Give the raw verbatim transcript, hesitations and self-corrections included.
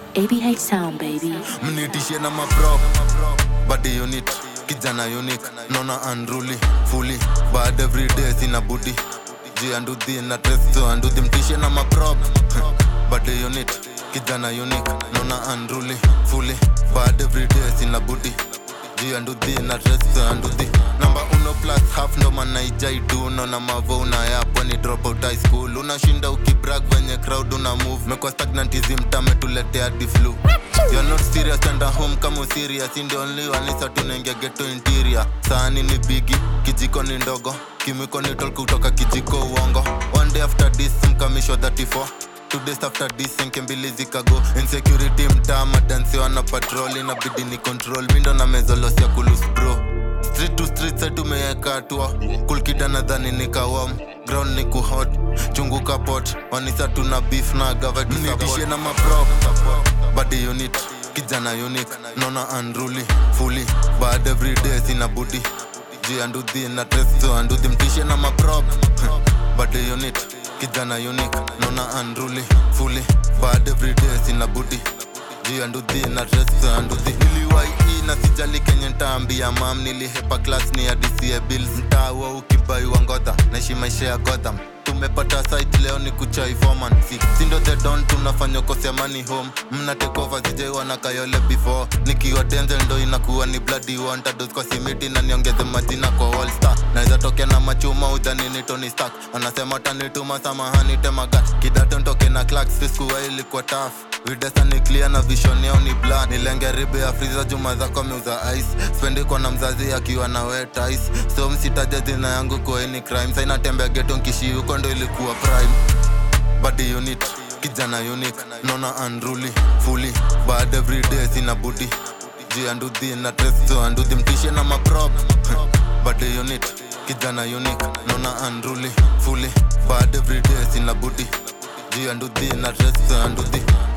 A B H sound baby. Mnitishe na maprop body unit kijana unique nona unruly fully bad every day sina booty G and D na testo and do mtishe na maprop body unit kijana unique nona unruly fully bad every day sina booty G and D na testo and do number uno plus half ndo mana ijai do nona mavo una yapo ni drop out high school unashinda ukibrag venye crowd una move mekwa stagnantism tame tuletea di flu. You're not serious and at home kama serious in the only one is to nengia ghetto interior sahani ni bigi kijiko ni ndogo kimiko ni tol kutoka kijiko uongo one day after this mkamisho thirty-four two days after this nkembili zikago insecurity mtama dance wana patrol inabidi ni control mindo na mezolos ya kulus bro street to street side tumeweka hatua cool kid anadhani nikawam ground ni kuhot chungu kapot wanisa tuna beef na gavadi nitishe na maprop body unit kijana unique nona unruly fully bad every day sina booty G and D na testo and do mtishe na maprop body unit kijana unique nona unruly fully bad every day sina booty G and D na testo and do niliwai na sijali kenye ntaambia mam nilihepa class ni adisia bills mtawa ukibai wangoda naishi maisha ya Gotham tumepata site leo ni kuchai foreman si sindo the don tunafanya kosea money home mna take over zije wana kayole before nikiwa denzel ndo inakuwa ni bloody one tados kwa simiti na niongeze majina kwa all star naweza tokea na machuma udhani ni Tony Stark anasema tanituma samahani temaga kidato ntoke na Clarks fiskuwa ilikuwa tough videsa ni clear na vision yao ni blood nilenge ribe ya freezer juma zako miuza ice spendi kwa na mzazi akiwa na wet ice so msitaje jina yangu kwa any crime saina tembea ghetto nkishi huko ndo ilikuwa prime body unit kijana unique nona unruly fully bad every day sina booty G and D na testo and do mtishe na maprop body unit kijana unique nona unruly fully bad every day sina booty G and D na testo and do